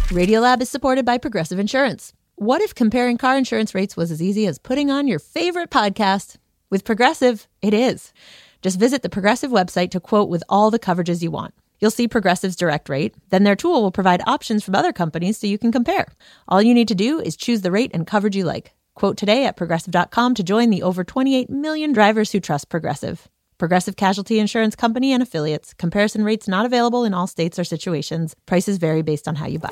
Radiolab is supported by Progressive Insurance. What if comparing car insurance rates was as easy as putting on your favorite podcast? With Progressive, it is. Just visit the Progressive website to quote with all the coverages you want. You'll see Progressive's direct rate. Then their tool will provide options from other companies so you can compare. All you need to do is choose the rate and coverage you like. Quote today at Progressive.com to join the over 28 million drivers who trust Progressive. Progressive Casualty Insurance Company and Affiliates. Comparison rates not available in all states or situations. Prices vary based on how you buy.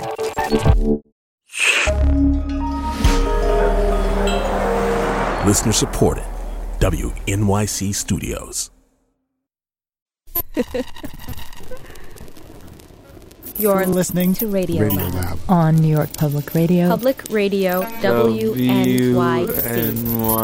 Listener supported. WNYC Studios. You're listening to Radio Lab on New York Public Radio. Public Radio, WNYC.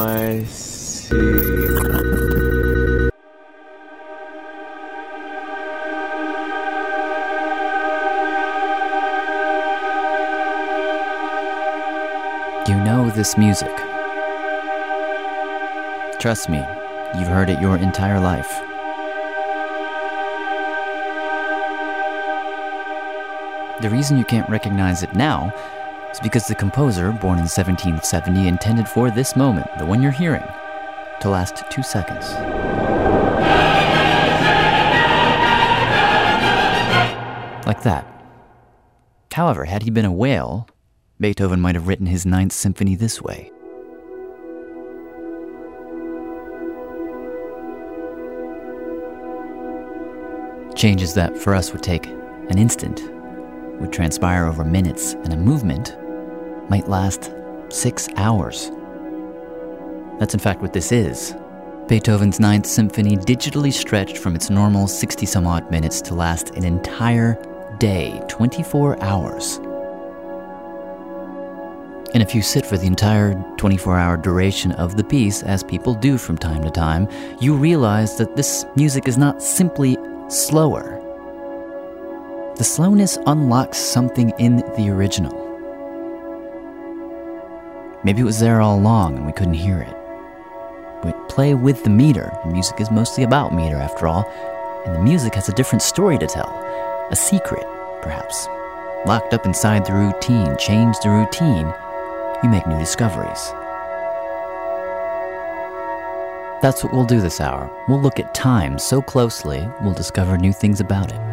You know this music. Trust me, you've heard it your entire life. The reason you can't recognize it now is because the composer, born in 1770, intended for this moment, the one you're hearing, to last 2 seconds. Like that. However, had he been a whale, Beethoven might have written his Ninth Symphony this way. Changes that for us would take an instant, would transpire over minutes, and a movement might last 6 hours. That's in fact what this is. Beethoven's Ninth Symphony digitally stretched from its normal 60-some-odd minutes to last an entire day, 24 hours. And if you sit for the entire 24-hour duration of the piece, as people do from time to time, you realize that this music is not simply slower. The slowness unlocks something in the original. Maybe it was there all along and we couldn't hear it. We play with the meter. Music is mostly about meter, after all, and the music has a different story to tell. A secret, perhaps. Locked up inside the routine, change the routine, you make new discoveries. That's what we'll do this hour. We'll look at time so closely, we'll discover new things about it.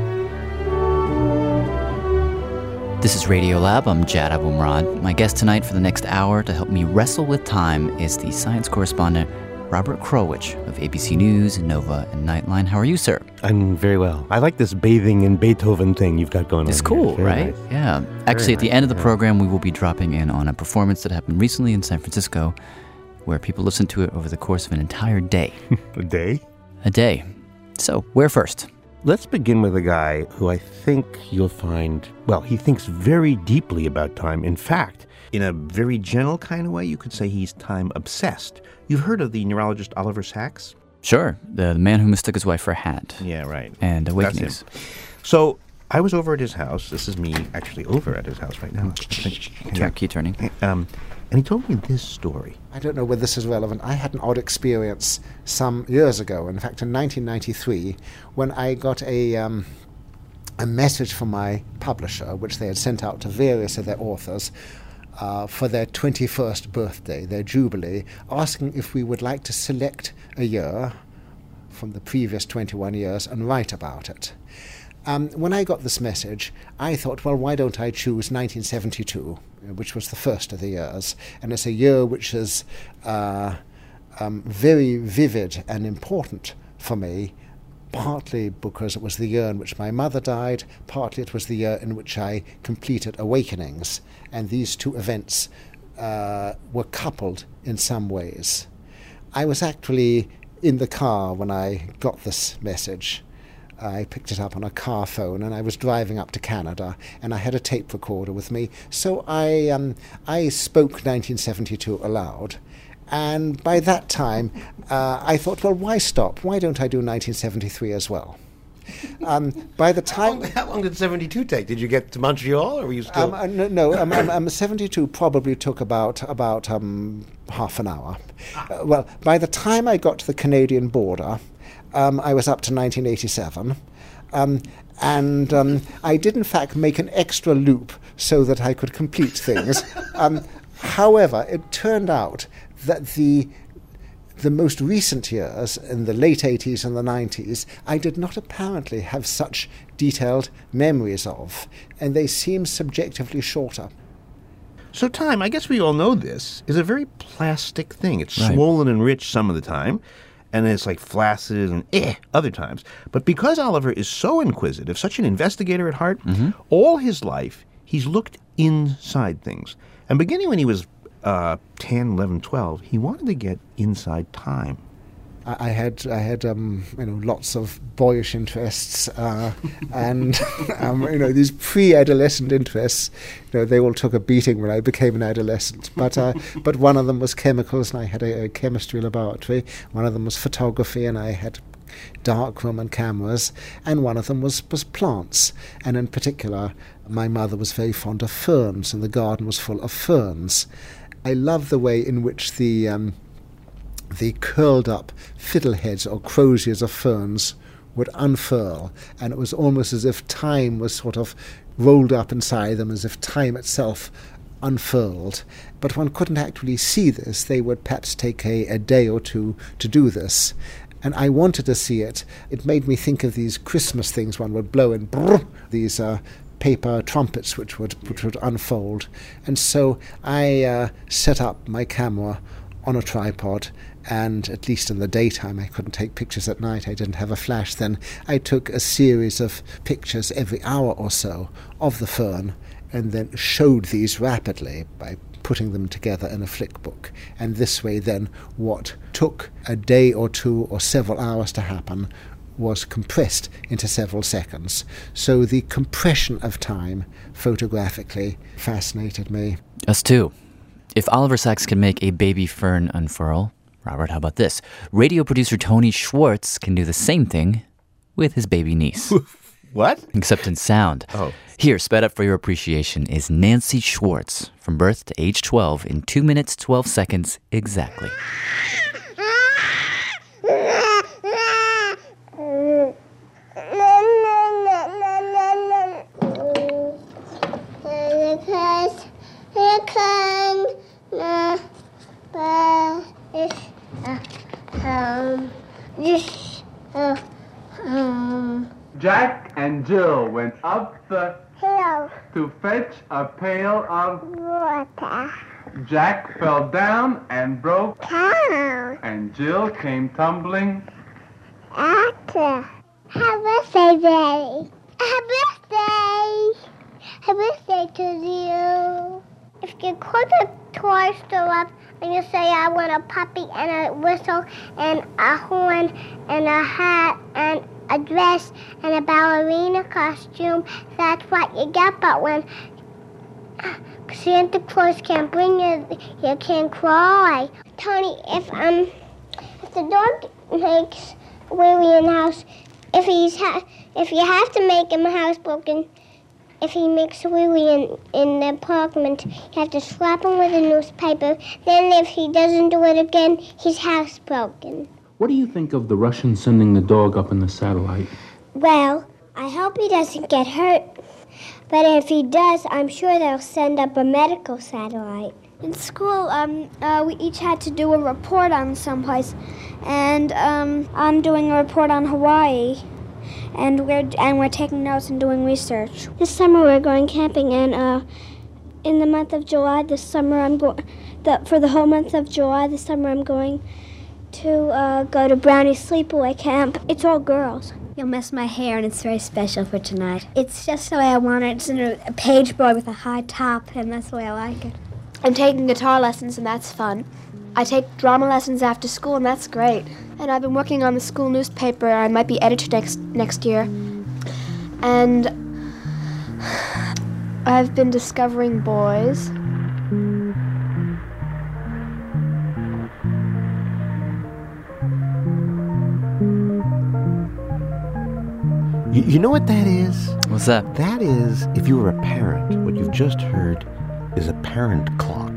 This is Radiolab. I'm Jad Abumrad. My guest tonight for the next hour to help me wrestle with time is the science correspondent Robert Krulwich of ABC News, Nova, and Nightline. How are you, sir? I'm very well. I like this bathing in Beethoven thing you've got going on. It's cool, right? Nice. Yeah. Actually, at the end of the program, we will be dropping in on a performance that happened recently in San Francisco where people listened to it over the course of an entire day. A day? A day. So, where first? Let's begin with a guy who I think you'll find, well, he thinks very deeply about time. In fact, in a very gentle kind of way, you could say he's time obsessed. You've heard of the neurologist Oliver Sacks? Sure. The man who mistook his wife for a hat. Yeah, right. And Awakenings. That's him. So, I was over at his house. This is me actually over at his house right now. Key turning. And he told me this story. I don't know whether this is relevant. I had an odd experience some years ago, in fact in 1993, when I got a message from my publisher, which they had sent out to various of their authors for their 21st birthday, their jubilee, asking if we would like to select a year from the previous 21 years and write about it. When I got this message, I thought, well, why don't I choose 1972, which was the first of the years? And it's a year which is very vivid and important for me, partly because it was the year in which my mother died, partly it was the year in which I completed Awakenings. And these two events were coupled in some ways. I was actually in the car when I got this message. I picked it up on a car phone, and I was driving up to Canada, and I had a tape recorder with me. So I spoke 1972 aloud, and by that time I thought, well, why stop? Why don't I do 1973 as well? By the time, how long did 72 take? Did you get to Montreal, or were you still? No. 72 probably took about half an hour. Well, by the time I got to the Canadian border, I was up to 1987, And I did, in fact, make an extra loop so that I could complete things. However, it turned out that the most recent years, in the late 80s and the 90s, I did not apparently have such detailed memories of, and they seem subjectively shorter. So time, I guess we all know this, is a very plastic thing. It's Right. swollen and rich some of the time, and then it's like flaccid and other times. But because Oliver is so inquisitive, such an investigator at heart, all his life he's looked inside things. And beginning when he was 10, 11, 12, he wanted to get inside time. I had lots of boyish interests, and these pre-adolescent interests. They all took a beating when I became an adolescent. But one of them was chemicals, and I had a chemistry laboratory. One of them was photography, and I had darkroom and cameras. And one of them was plants, and in particular, my mother was very fond of ferns, and the garden was full of ferns. I love the way in which the curled up fiddleheads or croziers of ferns would unfurl, and it was almost as if time was sort of rolled up inside them, as if time itself unfurled. But one couldn't actually see this. They would perhaps take a day or two to do this. And I wanted to see it. It made me think of these Christmas things one would blow in, these paper trumpets which would unfold. And so I set up my camera on a tripod, and at least in the daytime, I couldn't take pictures at night, I didn't have a flash then, I took a series of pictures every hour or so of the fern, and then showed these rapidly by putting them together in a flick book. And this way then, what took a day or two or several hours to happen was compressed into several seconds. So the compression of time, photographically, fascinated me. Us too. If Oliver Sacks can make a baby fern unfurl, Robert, how about this? Radio producer Tony Schwartz can do the same thing with his baby niece. What? Except in sound. Oh. Here, sped up for your appreciation, is Nancy Schwartz, from birth to age 12, in 2 minutes, 12 seconds exactly. Jack and Jill went up the hill to fetch a pail of water. Jack fell down and broke down, and Jill came tumbling after. Happy birthday, Daddy. Happy birthday. Happy birthday to you. If you call the toy store up and you say, I want a puppy and a whistle and a horn and a hat and a dress and a ballerina costume, that's what you get. But when Santa Claus can't bring you, you can't cry. Tony, if the dog makes Willie in the house, if you have to make him housebroken, if he makes Willie in the apartment, you have to slap him with a newspaper. Then if he doesn't do it again, he's housebroken. What do you think of the Russians sending the dog up in the satellite? Well, I hope he doesn't get hurt. But if he does, I'm sure they'll send up a medical satellite. In school, we each had to do a report on someplace. And I'm doing a report on Hawaii. And we're taking notes and doing research. This summer we're going camping, and in the month of July this summer for the whole month of July this summer I'm going to go to Brownie Sleepaway Camp. It's all girls. You'll miss my hair, and it's very special for tonight. It's just the way I want it. It's in a page boy with a high top, and that's the way I like it. I'm taking guitar lessons, and that's fun. I take drama lessons after school, and that's great. And I've been working on the school newspaper. I might be editor next year. And I've been discovering boys. You know what that is? What's that? That is, if you were a parent, what you've just heard is a parent clock.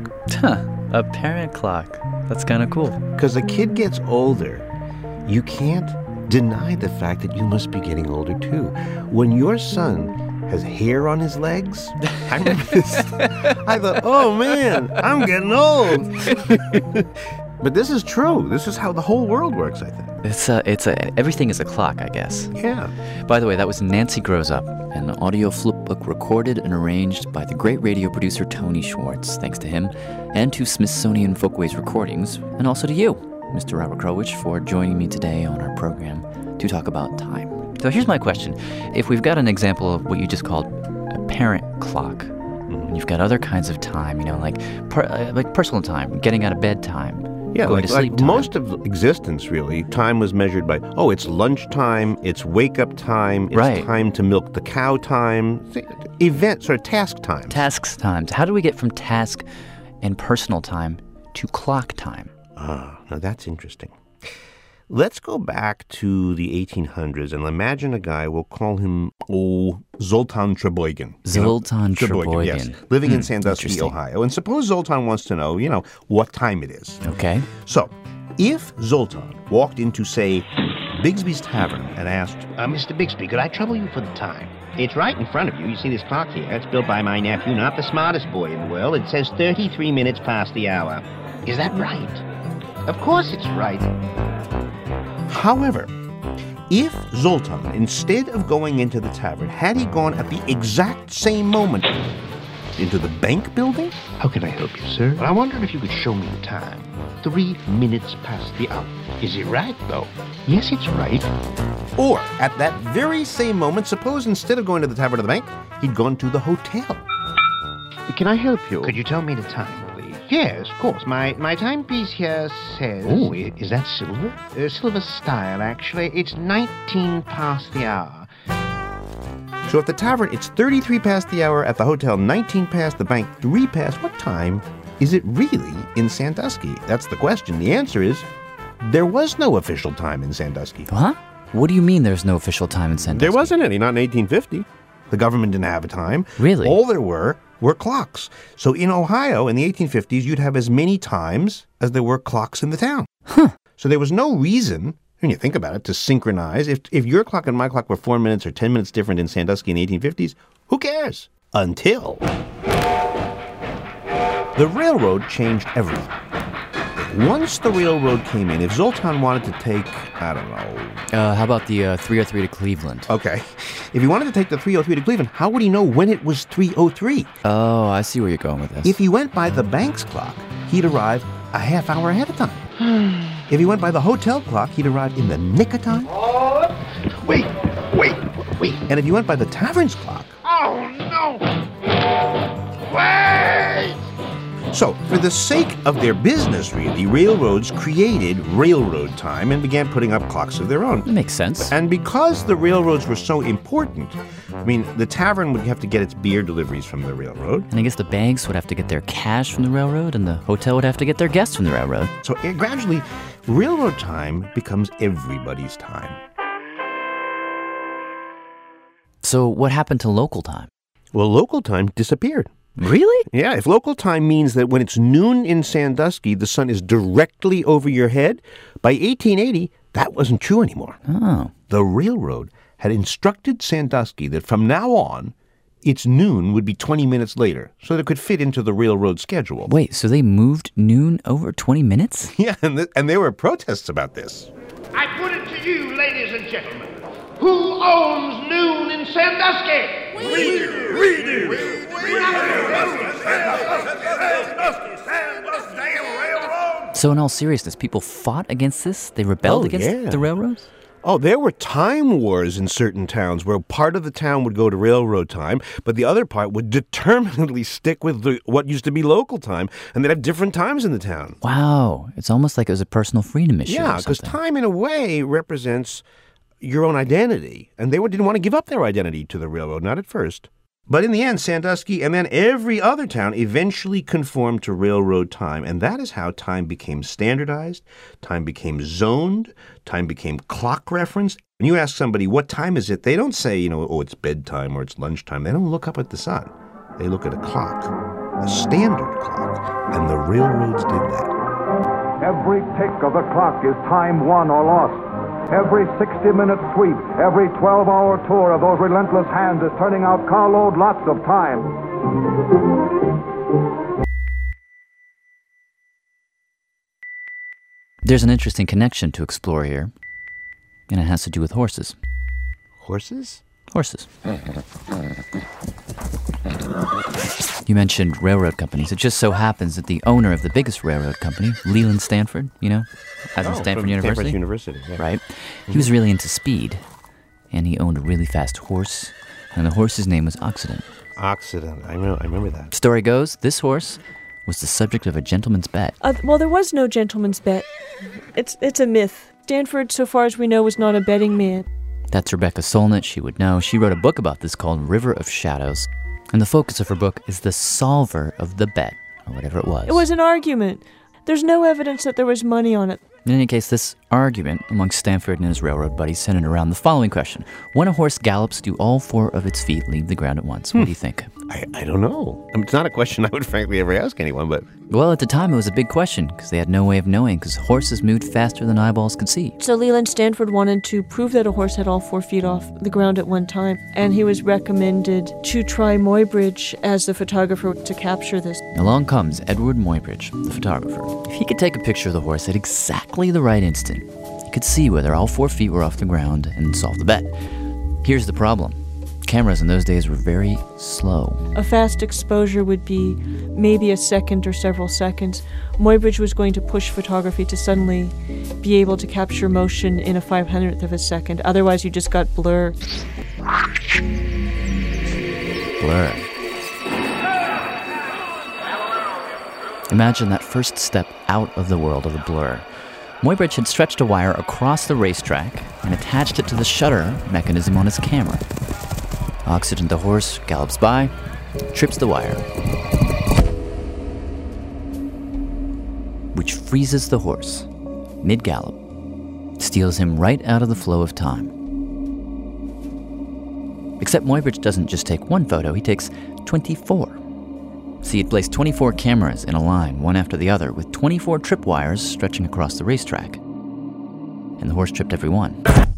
A parent clock. That's kind of cool. Because the kid gets older, you can't deny the fact that you must be getting older too. When your son has hair on his legs, I remember this. I thought, oh man, I'm getting old. But this is true. This is how the whole world works, I think. Everything is a clock, I guess. Yeah. By the way, that was Nancy Grows Up, an audio flipbook recorded and arranged by the great radio producer Tony Schwartz. Thanks to him, and to Smithsonian Folkways Recordings, and also to you, Mr. Robert Krulwich, for joining me today on our program to talk about time. So here's my question. If we've got an example of what you just called a parent clock, and you've got other kinds of time, like personal time, getting out of bed time, yeah, going to sleep like time. Most of existence, really, time was measured by, it's lunchtime, it's wake-up time, it's time to milk the cow time, event, sort of task time. Tasks times. How do we get from task and personal time to clock time? Now that's interesting. Let's go back to the 1800s and imagine a guy, we'll call him, Zoltan Treboygan. Zoltan Treboygan. Yes, living in Sandusky, Ohio. And suppose Zoltan wants to know, what time it is. Okay. So, if Zoltan walked into, say, Bigsby's Tavern and asked, Mr. Bigsby, could I trouble you for the time? It's right in front of you. You see this clock here? It's built by my nephew, not the smartest boy in the world. It says 33 minutes past the hour. Is that right? Of course it's right. However, if Zoltan, instead of going into the tavern, had he gone at the exact same moment into the bank building? How can I help you, sir? Well, I wondered if you could show me the time. 3 minutes past the hour. Is it right, though? Yes, it's right. Or, at that very same moment, suppose instead of going to the tavern or the bank, he'd gone to the hotel. Can I help you? Could you tell me the time, please? Yes, of course. My timepiece here says... Oh, is that silver? Silver style, actually. It's 19 past the hour. So at the tavern, it's 33 past the hour. At the hotel, 19 past. The bank, 3 past. What time is it really in Sandusky? That's the question. The answer is, there was no official time in Sandusky. Huh? What do you mean there's no official time in Sandusky? There wasn't any, not in 1850. The government didn't have a time. Really? All there were clocks. So in Ohio, in the 1850s, you'd have as many times as there were clocks in the town. Huh. So there was no reason, when you think about it, to synchronize. If your clock and my clock were 4 minutes or 10 minutes different in Sandusky in the 1850s, who cares? Until the railroad changed everything. Once the railroad came in, if Zoltan wanted to take, I don't know... how about the 303 to Cleveland? Okay. If he wanted to take the 303 to Cleveland, how would he know when it was 303? Oh, I see where you're going with this. If he went by the bank's clock, he'd arrive a half hour ahead of time. If he went by the hotel clock, he'd arrive in the nick of time. Wait. And if you went by the tavern's clock... Oh, no! Wait! So, for the sake of their business, really, railroads created railroad time and began putting up clocks of their own. That makes sense. And because the railroads were so important, the tavern would have to get its beer deliveries from the railroad. And I guess the banks would have to get their cash from the railroad, and the hotel would have to get their guests from the railroad. So gradually, railroad time becomes everybody's time. So what happened to local time? Well, local time disappeared. Really? Yeah, if local time means that when it's noon in Sandusky, the sun is directly over your head, by 1880, that wasn't true anymore. Oh. The railroad had instructed Sandusky that from now on, its noon would be 20 minutes later, so that it could fit into the railroad schedule. Wait, so they moved noon over 20 minutes? Yeah, and there were protests about this. I put it to you, ladies and gentlemen. Who owns noon in Sandusky? We do! We do! So in all seriousness, people fought against this? They rebelled against the railroads? Oh, there were time wars in certain towns where part of the town would go to railroad time, but the other part would determinedly stick with what used to be local time, and they'd have different times in the town. Wow. It's almost like it was a personal freedom issue. Yeah, because time in a way represents your own identity, and they didn't want to give up their identity to the railroad, not at first. But in the end, Sandusky and then every other town eventually conformed to railroad time, and that is how time became standardized, time became zoned, time became clock referenced. When you ask somebody, what time is it? They don't say, it's bedtime or it's lunchtime. They don't look up at the sun. They look at a clock, a standard clock, and the railroads did that. Every tick of the clock is time won or lost. Every 60-minute sweep, every 12-hour tour of those relentless hands is turning out carload lots of time. There's an interesting connection to explore here, and it has to do with horses. Horses? Horses. You mentioned railroad companies. It just so happens that the owner of the biggest railroad company, Leland Stanford, as in Stanford University. Stanford University, yeah. Right? He was really into speed, and he owned a really fast horse, and the horse's name was Occident. Occident. I remember that. Story goes, this horse was the subject of a gentleman's bet. Well, there was no gentleman's bet. It's a myth. Stanford, so far as we know, was not a betting man. That's Rebecca Solnit. She would know. She wrote a book about this called River of Shadows. And the focus of her book is the solver of the bet, or whatever it was. It was an argument. There's no evidence that there was money on it. In any case, this argument amongst Stanford and his railroad buddies centered around the following question. When a horse gallops, do all four of its feet leave the ground at once? What do you think? I don't know. It's not a question I would frankly ever ask anyone, but... Well, at the time, it was a big question, because they had no way of knowing, because horses moved faster than eyeballs could see. So Leland Stanford wanted to prove that a horse had all 4 feet off the ground at one time, and he was recommended to try Muybridge as the photographer to capture this. Along comes Edward Muybridge, the photographer. If he could take a picture of the horse at exactly the right instant, he could see whether all 4 feet were off the ground and solve the bet. Here's the problem. Cameras in those days were very slow. A fast exposure would be maybe a second or several seconds. Muybridge was going to push photography to suddenly be able to capture motion in a 500th of a second. Otherwise, you just got blur. Blur. Imagine that first step out of the world of the blur. Muybridge had stretched a wire across the racetrack and attached it to the shutter mechanism on his camera. Occident the horse gallops by, trips the wire, which freezes the horse mid-gallop, steals him right out of the flow of time. Except Muybridge doesn't just take one photo, he takes 24. See, he'd placed 24 cameras in a line, one after the other, with 24 tripwires stretching across the racetrack. And the horse tripped every one.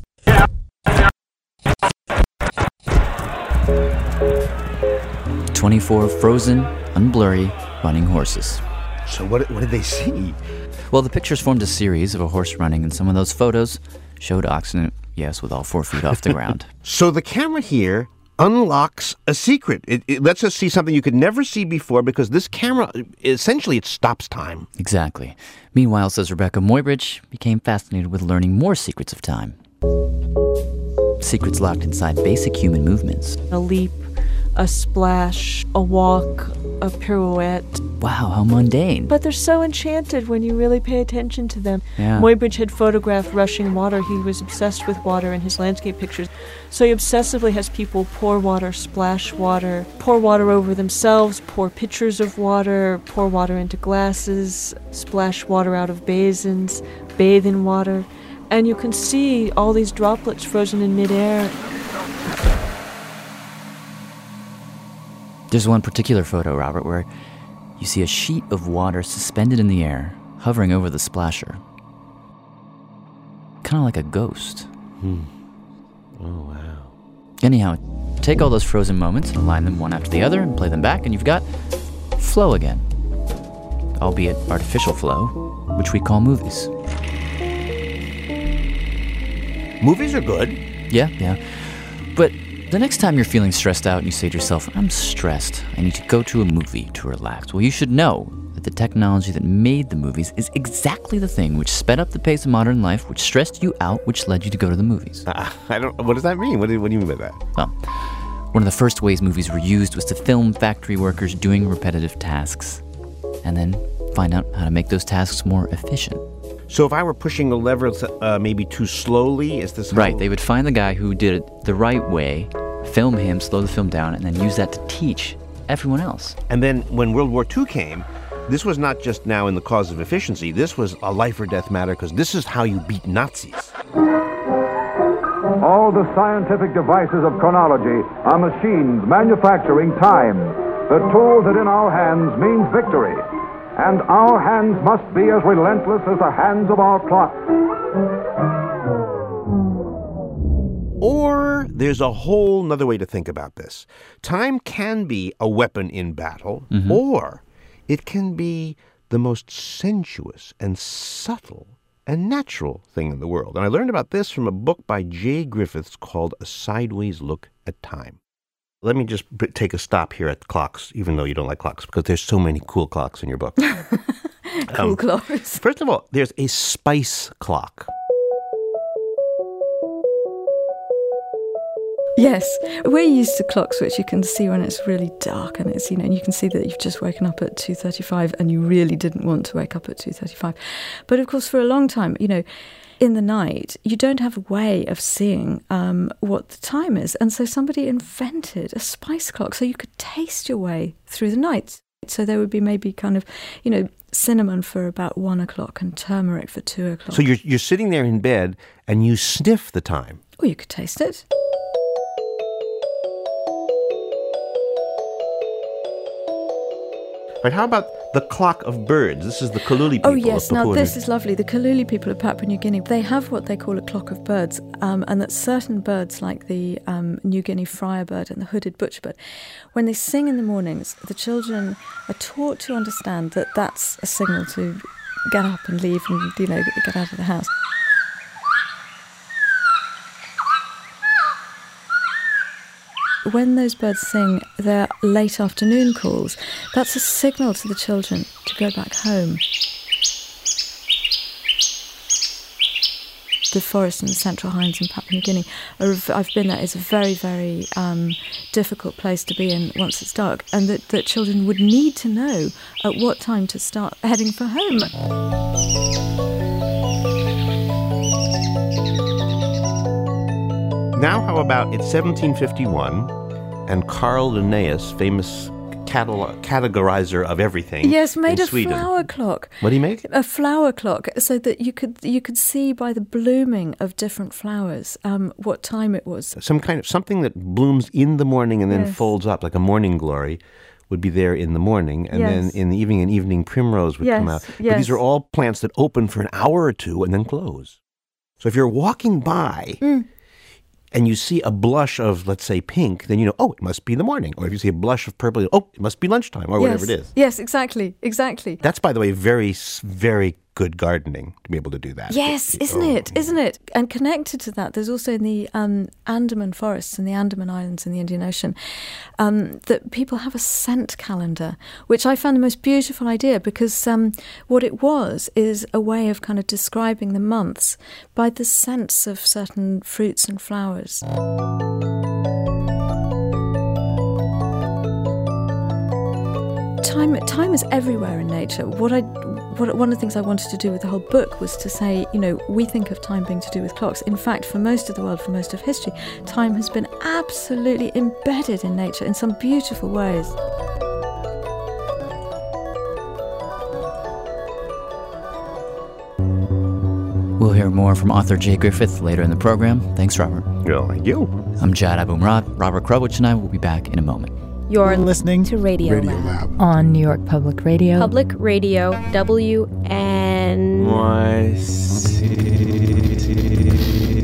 24 frozen, unblurry, running horses. So what did they see? Well, the pictures formed a series of a horse running, and some of those photos showed Occident, yes, with all 4 feet off the ground. So the camera here unlocks a secret. It lets us see something you could never see before because this camera, essentially, it stops time. Exactly. Meanwhile, says Rebecca, Muybridge became fascinated with learning more secrets of time. Secrets locked inside basic human movements. A leap, a splash, a walk, a pirouette. Wow, how mundane. But they're so enchanted when you really pay attention to them. Yeah. Muybridge had photographed rushing water. He was obsessed with water in his landscape pictures. So he obsessively has people pour water, splash water, pour water over themselves, pour pitchers of water, pour water into glasses, splash water out of basins, bathe in water. And you can see all these droplets frozen in midair. There's one particular photo, Robert, where you see a sheet of water suspended in the air, hovering over the splasher. Kind of like a ghost. Oh, wow. Anyhow, take all those frozen moments and align them one after the other and play them back, and you've got flow again. Albeit artificial flow, which we call movies. Movies are good. Yeah. But the next time you're feeling stressed out and you say to yourself, I'm stressed, I need to go to a movie to relax. Well, you should know that the technology that made the movies is exactly the thing which sped up the pace of modern life, which stressed you out, which led you to go to the movies. What does that mean? What do you mean by that? Well, one of the first ways movies were used was to film factory workers doing repetitive tasks and then find out how to make those tasks more efficient. So if I were pushing a lever maybe too slowly, is this... Right, they would find the guy who did it the right way, film him, slow the film down, and then use that to teach everyone else. And then when World War II came, this was not just now in the cause of efficiency, this was a life or death matter, because this is how you beat Nazis. All the scientific devices of chronology are machines manufacturing time. The tool that in our hands means victory. And our hands must be as relentless as the hands of our clock. Or there's a whole nother way to think about this. Time can be a weapon in battle, or it can be the most sensuous and subtle and natural thing in the world. And I learned about this from a book by Jay Griffiths called A Sideways Look at Time. Let me just take a stop here at clocks, even though you don't like clocks, because there's so many cool clocks in your book. Cool clocks. First of all, there's a spice clock. Yes, we're used to clocks which you can see when it's really dark and it's, and you can see that you've just woken up at 2:35 and you really didn't want to wake up at 2:35. But of course, for a long time, in the night, you don't have a way of seeing what the time is. And so somebody invented a spice clock so you could taste your way through the night. So there would be maybe kind of, cinnamon for about 1 o'clock and turmeric for 2 o'clock. So you're sitting there in bed and you sniff the time. Or you could taste it. Right, how about the clock of birds? This is the Kaluli people. Oh, yes. Of Papua Now, this is lovely. The Kaluli people of Papua New Guinea, they have what they call a clock of birds, and that certain birds, like the New Guinea friarbird and the hooded butcherbird, when they sing in the mornings, the children are taught to understand that that's a signal to get up and leave and, get out of the house. When those birds sing their late afternoon calls, that's a signal to the children to go back home. The forest in the Central Highlands in Papua New Guinea, I've been there, is a very, very difficult place to be in once it's dark, and that children would need to know at what time to start heading for home. Now, how about it's 1751, and Carl Linnaeus, famous categorizer of everything, yes, made a Sweden. Flower clock. What did he make? A flower clock, so that you could see by the blooming of different flowers what time it was. Something that blooms in the morning and then folds up, like a morning glory, would be there in the morning, and then in the evening, an evening primrose would come out. But these are all plants that open for an hour or two and then close. So if you're walking by and you see a blush of, let's say, pink, then you know, oh, it must be the morning. Or if you see a blush of purple, oh, it must be lunchtime, or whatever it is. Yes, exactly. That's, by the way, very, very good gardening to be able to do that. Yes, isn't it? And connected to that, there's also in the Andaman forests and the Andaman Islands in the Indian Ocean, that people have a scent calendar, which I found the most beautiful idea, because what it was is a way of kind of describing the months by the scents of certain fruits and flowers. Time is everywhere in nature. One of the things I wanted to do with the whole book was to say, we think of time being to do with clocks. In fact, for most of the world, for most of history, time has been absolutely embedded in nature in some beautiful ways. We'll hear more from author Jay Griffith later in the program. Thanks, Robert. Oh, thank you. I'm Jad Abumrad. Robert Krulwich and I will be back in a moment. You're listening to Radio Lab on New York Public Radio. Public Radio, WNYC.